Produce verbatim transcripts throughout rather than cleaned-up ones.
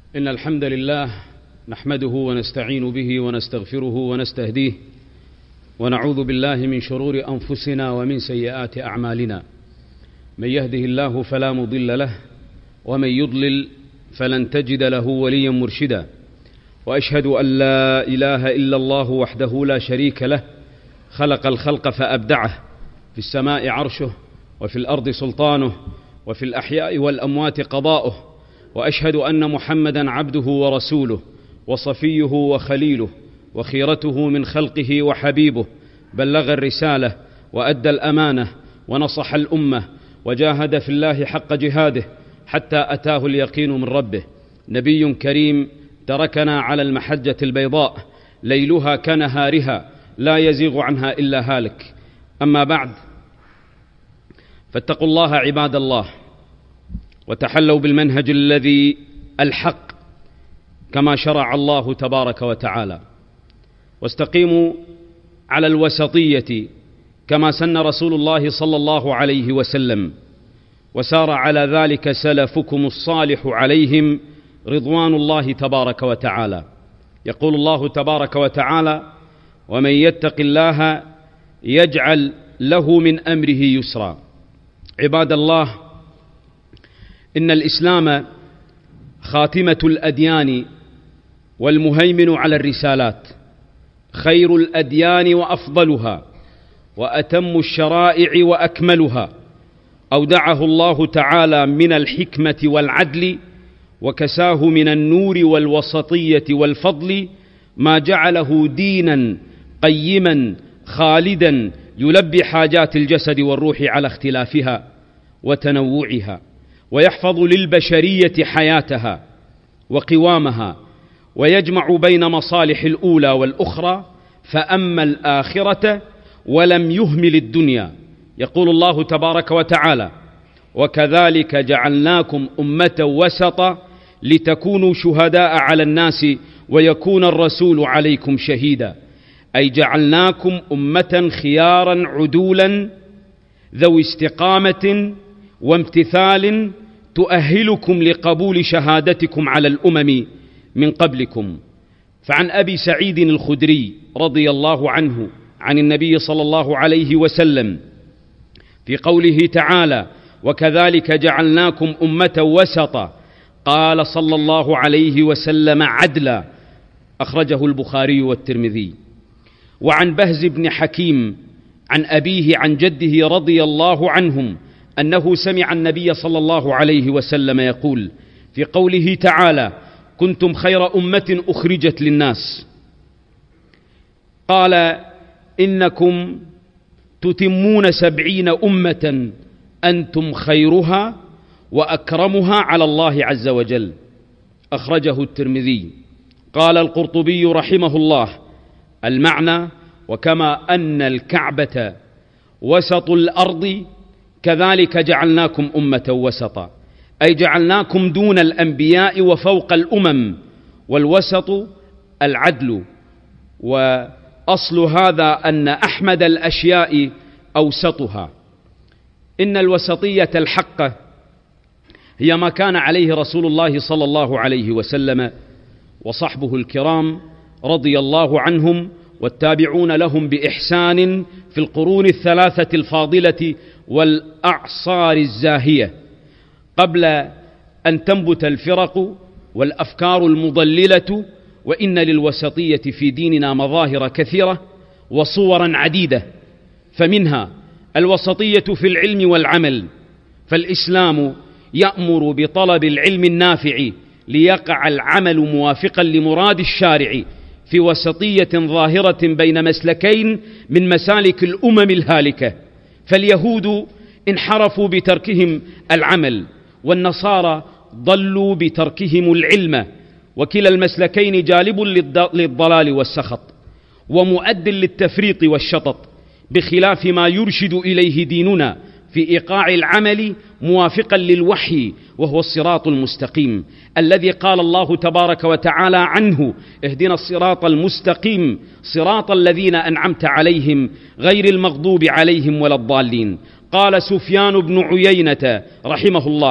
إن الحمد لله نحمده ونستعين به ونستغفره ونستهديه ونعوذ بالله من شرور أنفسنا ومن سيئات أعمالنا. من يهده الله فلا مضل له ومن يضلل فلن تجد له وليا مرشدا. وأشهد أن لا إله إلا الله وحده لا شريك له خلق الخلق فأبدعه، في السماء عرشه وفي الأرض سلطانه وفي الأحياء والأموات قضاؤه. وأشهد أن محمدا عبده ورسوله وصفيه وخليله وخيرته من خلقه وحبيبه، بلغ الرسالة وأدى الأمانة ونصح الأمة وجاهد في الله حق جهاده حتى أتاه اليقين من ربه. نبي كريم تركنا على المحجة البيضاء ليلها كنهارها لا يزيغ عنها إلا هالك. أما بعد، فاتقوا الله عباد الله، وتحلوا بالمنهج الذي الحق كما شرع الله تبارك وتعالى، واستقيموا على الوسطية كما سن رسول الله صلى الله عليه وسلم، وسار على ذلك سلفكم الصالح عليهم رضوان الله تبارك وتعالى. يقول الله تبارك وتعالى: ومن يتق الله يجعل له من أمره يسرا. عباد الله، إن الإسلام خاتمة الأديان والمهيمن على الرسالات، خير الأديان وأفضلها، وأتم الشرائع وأكملها. أودعه الله تعالى من الحكمة والعدل، وكساه من النور والوسطية والفضل ما جعله دينا قيما خالدا يلبي حاجات الجسد والروح على اختلافها وتنوعها، ويحفظ للبشرية حياتها وقوامها، ويجمع بين مصالح الأولى والأخرى، فأما الآخرة ولم يهمل الدنيا. يقول الله تبارك وتعالى: وكذلك جعلناكم أمة وسطا لتكونوا شهداء على الناس ويكون الرسول عليكم شهيدا. أي جعلناكم أمة خيارا عدولا ذوي استقامة وامتثال تؤهلكم لقبول شهادتكم على الأمم من قبلكم. فعن أبي سعيد الخدري رضي الله عنه عن النبي صلى الله عليه وسلم في قوله تعالى: وكذلك جعلناكم أمة وسطا، قال صلى الله عليه وسلم: عدلا. أخرجه البخاري والترمذي. وعن بهز بن حكيم عن أبيه عن جده رضي الله عنهم أنه سمع النبي صلى الله عليه وسلم يقول في قوله تعالى: كنتم خير أمة أخرجت للناس، قال: إنكم تتمون سبعين أمة أنتم خيرها وأكرمها على الله عز وجل. أخرجه الترمذي. قال القرطبي رحمه الله: المعنى: وكما أن الكعبة وسط الأرض كذلك جعلناكم أمة وسطا، أي جعلناكم دون الأنبياء وفوق الأمم، والوسط العدل. وأصل هذا أن أحمد الأشياء أوسطها. إن الوسطية الحقة هي ما كان عليه رسول الله صلى الله عليه وسلم وصحبه الكرام رضي الله عنهم والتابعون لهم بإحسان في القرون الثلاثة الفاضلة والأعصار الزاهية، قبل أن تنبت الفرق والأفكار المضللة. وإن للوسطية في ديننا مظاهر كثيرة وصورا عديدة، فمنها الوسطية في العلم والعمل، فالإسلام يأمر بطلب العلم النافع ليقع العمل موافقا لمراد الشارع، في وسطية ظاهرة بين مسلكين من مسالك الأمم الهالكة. فاليهود انحرفوا بتركهم العمل، والنصارى ضلوا بتركهم العلم، وكلا المسلكين جالب للضلال والسخط ومؤد للتفريط والشطط، بخلاف ما يرشد إليه ديننا في إيقاع العمل موافقا للوحي، وهو الصراط المستقيم الذي قال الله تبارك وتعالى عنه: اهدنا الصراط المستقيم صراط الذين أنعمت عليهم غير المغضوب عليهم ولا الضالين. قال سفيان بن عيينة رحمه الله: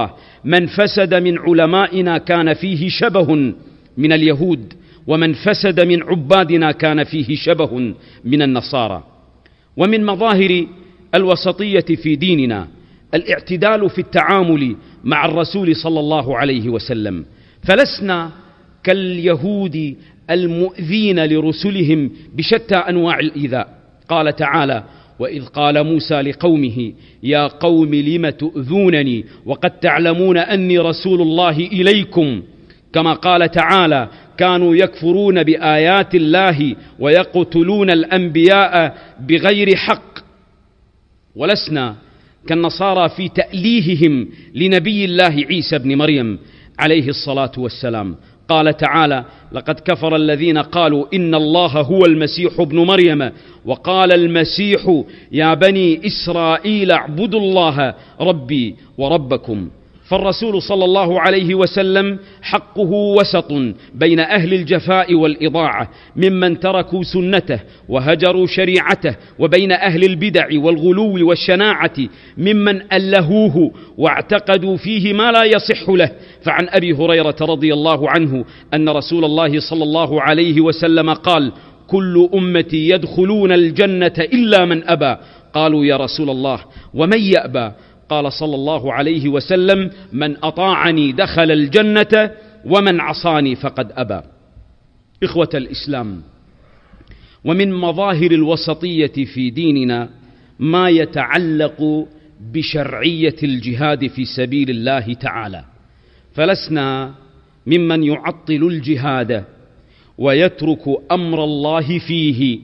من فسد من علمائنا كان فيه شبه من اليهود، ومن فسد من عبادنا كان فيه شبه من النصارى. ومن مظاهر الوسطية في ديننا الاعتدال في التعامل مع الرسول صلى الله عليه وسلم، فلسنا كاليهود المؤذين لرسلهم بشتى أنواع الإيذاء. قال تعالى: وإذ قال موسى لقومه يا قوم لم تؤذونني وقد تعلمون أني رسول الله إليكم. كما قال تعالى: كانوا يكفرون بآيات الله ويقتلون الأنبياء بغير حق. ولسنا كالنصارى في تأليههم لنبي الله عيسى بن مريم عليه الصلاة والسلام. قال تعالى: لقد كفر الذين قالوا إن الله هو المسيح ابن مريم وقال المسيح يا بني إسرائيل اعبدوا الله ربي وربكم. فالرسول صلى الله عليه وسلم حقه وسط بين أهل الجفاء والإضاعة ممن تركوا سنته وهجروا شريعته، وبين أهل البدع والغلو والشناعة ممن ألهوه واعتقدوا فيه ما لا يصح له. فعن أبي هريرة رضي الله عنه أن رسول الله صلى الله عليه وسلم قال: كل أمتي يدخلون الجنة إلا من أبى. قالوا: يا رسول الله ومن يأبى؟ قال صلى الله عليه وسلم: من أطاعني دخل الجنة ومن عصاني فقد أبى. إخوة الإسلام، ومن مظاهر الوسطية في ديننا ما يتعلق بشرعية الجهاد في سبيل الله تعالى، فلسنا ممن يعطل الجهاد ويترك أمر الله فيه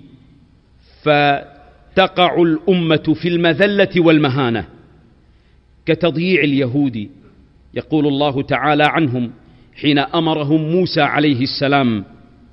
فتقع الأمة في المذلة والمهانة، كتضييع اليهود. يقول الله تعالى عنهم حين أمرهم موسى عليه السلام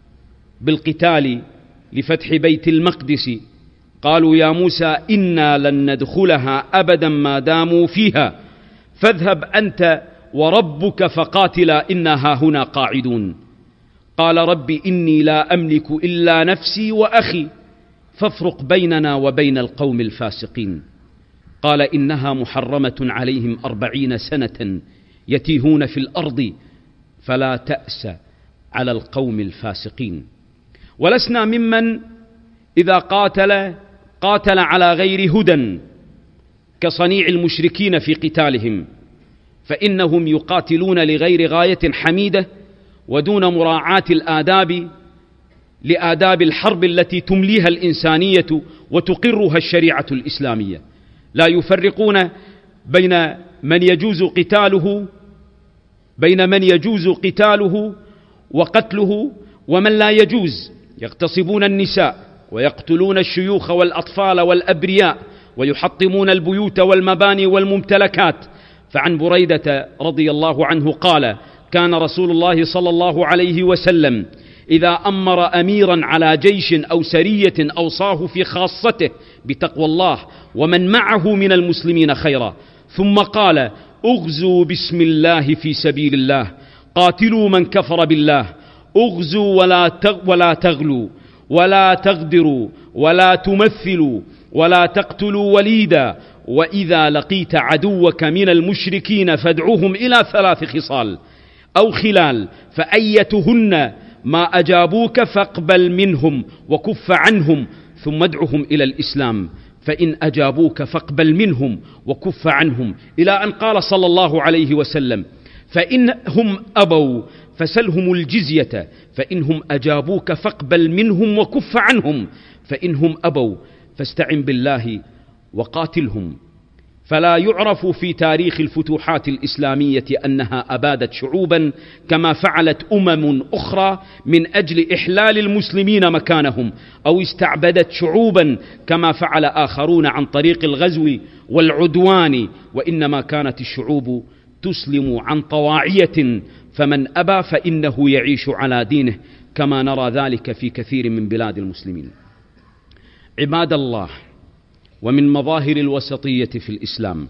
بالقتال لفتح بيت المقدس: قالوا يا موسى إنا لن ندخلها أبدا ما داموا فيها فاذهب أنت وربك فقاتلا إنا هاهنا قاعدون. قال رب إني لا أملك إلا نفسي وأخي فافرق بيننا وبين القوم الفاسقين. قال إنها محرمة عليهم أربعين سنة يتيهون في الأرض فلا تأس على القوم الفاسقين. ولسنا ممن إذا قاتل قاتل على غير هدى كصنيع المشركين في قتالهم، فإنهم يقاتلون لغير غاية حميدة ودون مراعاة الآداب لآداب الحرب التي تمليها الإنسانية وتقرها الشريعة الإسلامية. لا يفرقون بين من يجوز قتاله بين من يجوز قتاله وقتله ومن لا يجوز. يغتصبون النساء ويقتلون الشيوخ والأطفال والأبرياء ويحطمون البيوت والمباني والممتلكات. فعن بريدة رضي الله عنه قال: كان رسول الله صلى الله عليه وسلم إذا أمر أميرا على جيش أو سرية أوصاه في خاصته بتقوى الله ومن معه من المسلمين خيرا، ثم قال: اغزوا بسم الله في سبيل الله، قاتلوا من كفر بالله، اغزوا ولا ولا تغلوا ولا تغدروا ولا تمثلوا ولا تقتلوا وليدا، وإذا لقيت عدوك من المشركين فادعوهم إلى ثلاث خصال أو خلال، فأيتهن ما أجابوك فاقبل منهم وكف عنهم ثم ادعهم إلى الإسلام، فإن أجابوك فاقبل منهم وكف عنهم، إلى أن قال صلى الله عليه وسلم: فإنهم أبوا فسلهم الجزية، فإنهم أجابوك فاقبل منهم وكف عنهم، فإنهم أبوا فاستعن بالله وقاتلهم. فلا يعرف في تاريخ الفتوحات الإسلامية أنها أبادت شعوبا كما فعلت أمم أخرى من أجل إحلال المسلمين مكانهم، أو استعبدت شعوبا كما فعل آخرون عن طريق الغزو والعدوان، وإنما كانت الشعوب تسلم عن طواعية، فمن أبى فإنه يعيش على دينه، كما نرى ذلك في كثير من بلاد المسلمين. عباد الله، ومن مظاهر الوسطية في الإسلام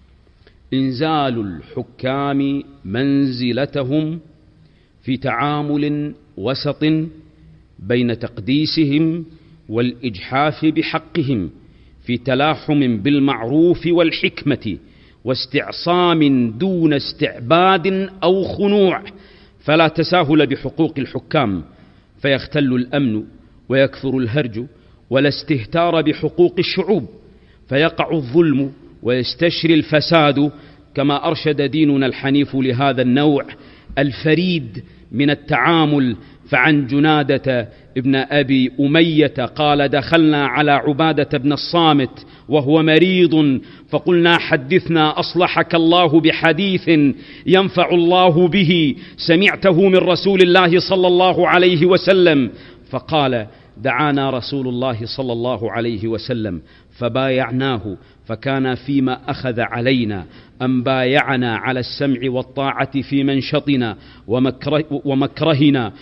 إنزال الحكام منزلتهم في تعامل وسط بين تقديسهم والإجحاف بحقهم، في تلاحم بالمعروف والحكمة واستعصام دون استعباد أو خنوع، فلا تساهل بحقوق الحكام فيختل الأمن ويكثر الهرج، ولا استهتار بحقوق الشعوب فيقع الظلم ويستشري الفساد، كما أرشد ديننا الحنيف لهذا النوع الفريد من التعامل. فعن جنادة ابن أبي أمية قال: دخلنا على عبادة بن الصامت وهو مريض، فقلنا: حدثنا أصلحك الله بحديث ينفع الله به سمعته من رسول الله صلى الله عليه وسلم. فقال: دعانا رسول الله صلى الله عليه وسلم فبايعناه، فكان فيما أخذ علينا أن بايعنا على السمع والطاعة في منشطنا ومكره ومكرهنا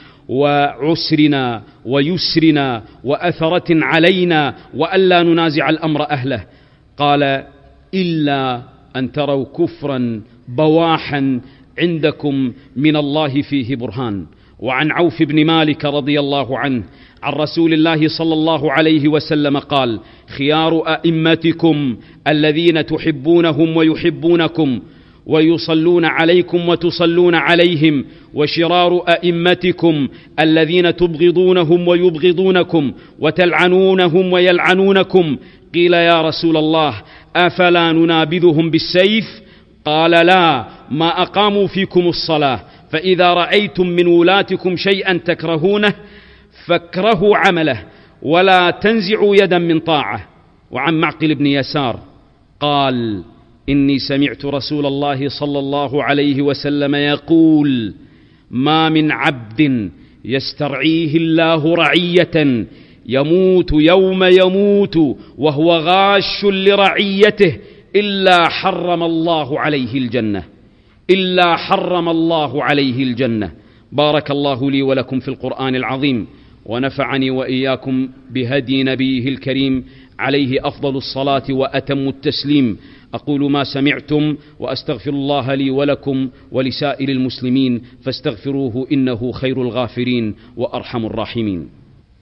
وعسرنا ويسرنا وأثرة علينا، وألا ننازع الأمر أهله. قال: إلا أن تروا كفرا بواحا عندكم من الله فيه برهان. وعن عوف بن مالك رضي الله عنه عن رسول الله صلى الله عليه وسلم قال: خيار أئمتكم الذين تحبونهم ويحبونكم ويصلون عليكم وتصلون عليهم، وشرار أئمتكم الذين تبغضونهم ويبغضونكم وتلعنونهم ويلعنونكم. قيل: يا رسول الله، أفلا ننابذهم بالسيف؟ قال: لا، ما أقاموا فيكم الصلاة. فإذا رأيتم من ولاتكم شيئا تكرهونه فاكرهوا عمله ولا تنزعوا يدا من طاعة. وعن معقل بن يسار قال: إني سمعت رسول الله صلى الله عليه وسلم يقول: ما من عبد يسترعيه الله رعية يموت يوم يموت وهو غاش لرعيته إلا حرم الله عليه الجنة إلا حرم الله عليه الجنة. بارك الله لي ولكم في القرآن العظيم، ونفعني وإياكم بهدي نبيه الكريم عليه أفضل الصلاة وأتم التسليم. أقول ما سمعتم وأستغفر الله لي ولكم ولسائر المسلمين فاستغفروه إنه خير الغافرين وأرحم الراحمين.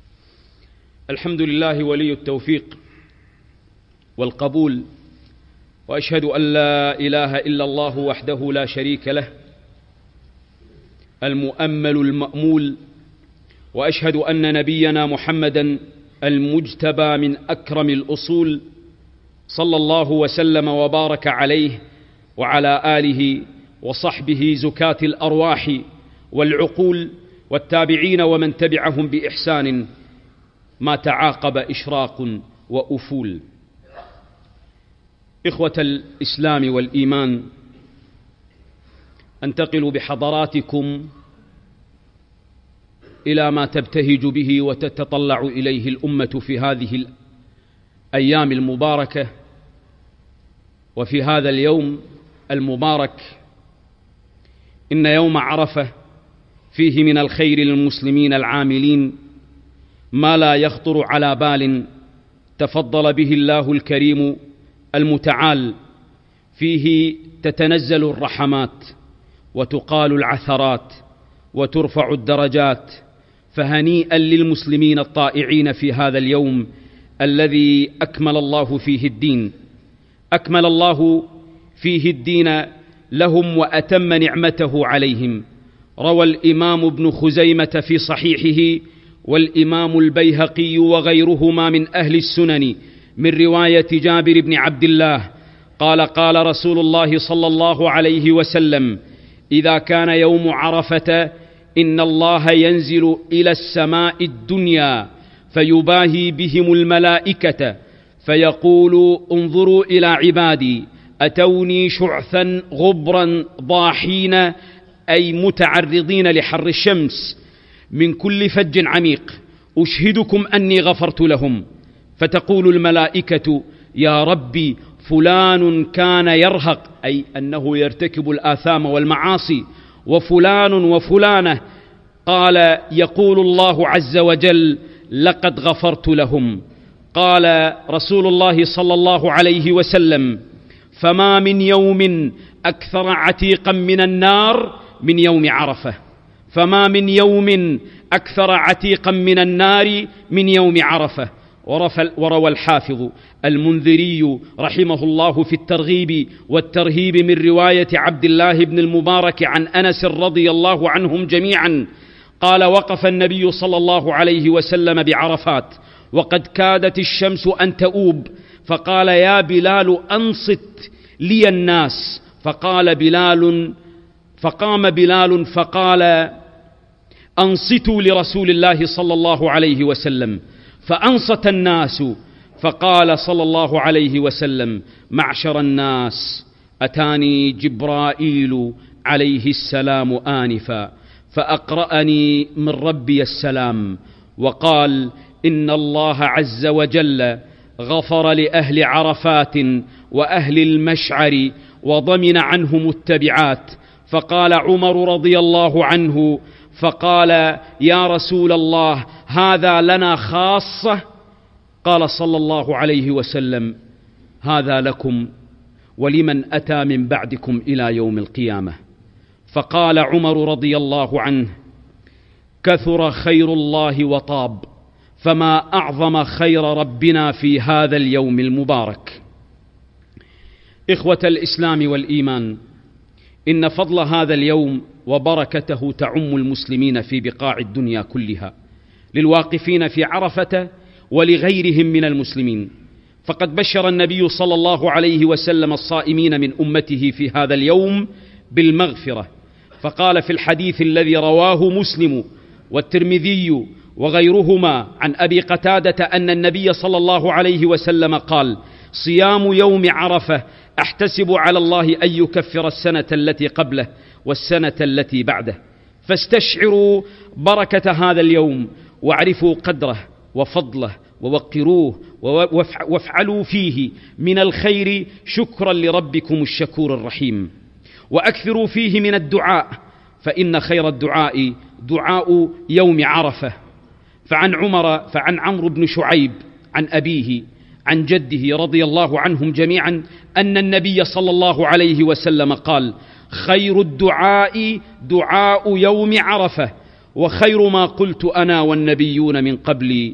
الحمد لله ولي التوفيق والقبول، وأشهد أن لا إله إلا الله وحده لا شريك له المؤمل المأمول، وأشهد أن نبينا محمدا المجتبى من أكرم الأصول صلى الله وسلم وبارك عليه وعلى آله وصحبه زكاة الأرواح والعقول والتابعين ومن تبعهم بإحسان ما تعاقب إشراق وأفول. إخوة الإسلام والإيمان، أنتقل بحضراتكم إلى ما تبتهج به وتتطلع إليه الأمة في هذه الأيام المباركة وفي هذا اليوم المبارك. إن يوم عرفة فيه من الخير للمسلمين العاملين ما لا يخطر على بال تفضل به الله الكريم المتعال. فيه تتنزل الرحمات وتقال العثرات وترفع الدرجات، فهنيئا للمسلمين الطائعين في هذا اليوم الذي أكمل الله فيه الدين أكمل الله فيه الدين لهم وأتم نعمته عليهم. روى الإمام ابن خزيمة في صحيحه والإمام البيهقي وغيرهما من أهل السنن من رواية جابر بن عبد الله قال: قال رسول الله صلى الله عليه وسلم: إذا كان يوم عرفة إن الله ينزل إلى السماء الدنيا فيباهي بهم الملائكة فيقول: انظروا إلى عبادي أتوني شعثا غبرا ضاحين، أي متعرضين لحر الشمس، من كل فج عميق، أشهدكم أني غفرت لهم. فتقول الملائكة: يا ربي، فلان كان يرهق، أي أنه يرتكب الآثام والمعاصي، وفلان وفلانة. قال: يقول الله عز وجل: لقد غفرت لهم. قال رسول الله صلى الله عليه وسلم: فما من يوم أكثر عتيقا من النار من يوم عرفة فما من يوم أكثر عتيقا من النار من يوم عرفة. وروى الحافظ المنذري رحمه الله في الترغيب والترهيب من رواية عبد الله بن المبارك عن أنس رضي الله عنهم جميعا قال: وقف النبي صلى الله عليه وسلم بعرفات وقد كادت الشمس أن تؤوب، فقال: يا بلال أنصت لي الناس. فقال بلال فقام بلال فقال: أنصتوا لرسول الله صلى الله عليه وسلم. فأنصت الناس، فقال صلى الله عليه وسلم: معشر الناس، أتاني جبرائيل عليه السلام آنفا فأقرأني من ربي السلام، وقال: إن الله عز وجل غفر لأهل عرفات وأهل المشعر وضمن عنهم التبعات. فقال عمر رضي الله عنه فقال: يا رسول الله، هذا لنا خاصة؟ قال صلى الله عليه وسلم: هذا لكم ولمن أتى من بعدكم إلى يوم القيامة. فقال عمر رضي الله عنه: كثر خير الله وطاب، فما أعظم خير ربنا في هذا اليوم المبارك. إخوة الإسلام والإيمان، إن فضل هذا اليوم وبركته تعم المسلمين في بقاع الدنيا كلها، للواقفين في عرفة ولغيرهم من المسلمين. فقد بشر النبي صلى الله عليه وسلم الصائمين من أمته في هذا اليوم بالمغفرة، فقال في الحديث الذي رواه مسلم والترمذي وغيرهما عن أبي قتادة أن النبي صلى الله عليه وسلم قال: صيام يوم عرفة أحتسب على الله أن يكفر السنة التي قبله والسنة التي بعده. فاستشعروا بركة هذا اليوم، واعرفوا قدره وفضله، ووقروه وافعلوا فيه من الخير شكرا لربكم الشكور الرحيم، وأكثروا فيه من الدعاء، فإن خير الدعاء دعاء يوم عرفة. فعن عمر فعن عمرو بن شعيب عن أبيه عن جده رضي الله عنهم جميعا أن النبي صلى الله عليه وسلم قال: خير الدعاء دعاء يوم عرفة، وخير ما قلت أنا والنبيون من قبلي: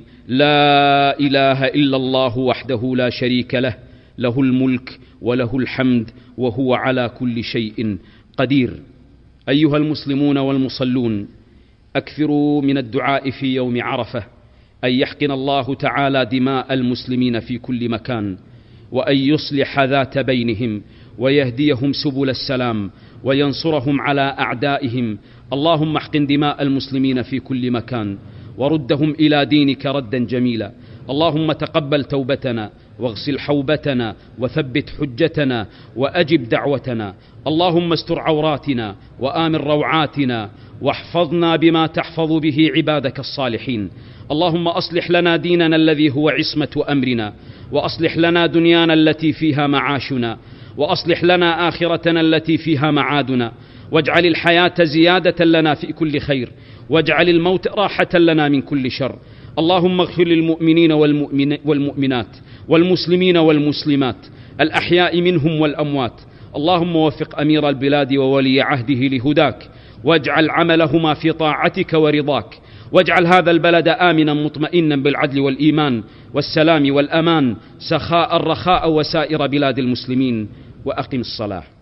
لا إله إلا الله وحده لا شريك له، له الملك وله الحمد وهو على كل شيء قدير. أيها المسلمون والمصلون، أكثروا من الدعاء في يوم عرفة أن يحقن الله تعالى دماء المسلمين في كل مكان، وأن يصلح ذات بينهم، ويهديهم سبل السلام، وينصرهم على أعدائهم. اللهم احقن دماء المسلمين في كل مكان، وردهم إلى دينك ردا جميلا. اللهم تقبل توبتنا، واغسل حوبتنا، وثبت حجتنا، وأجب دعوتنا. اللهم استر عوراتنا، وآمن روعاتنا، واحفظنا بما تحفظ به عبادك الصالحين. اللهم أصلح لنا ديننا الذي هو عصمة أمرنا، وأصلح لنا دنيانا التي فيها معاشنا، وأصلح لنا آخرتنا التي فيها معادنا، واجعل الحياة زيادة لنا في كل خير، واجعل الموت راحة لنا من كل شر. اللهم اغفر للمؤمنين والمؤمنات والمسلمين والمسلمات الأحياء منهم والأموات. اللهم وفق أمير البلاد وولي عهده لهداك، واجعل عملهما في طاعتك ورضاك، واجعل هذا البلد آمنا مطمئنا بالعدل والإيمان والسلام والأمان، سخاء الرخاء وسائر بلاد المسلمين. وأقم الصلاة.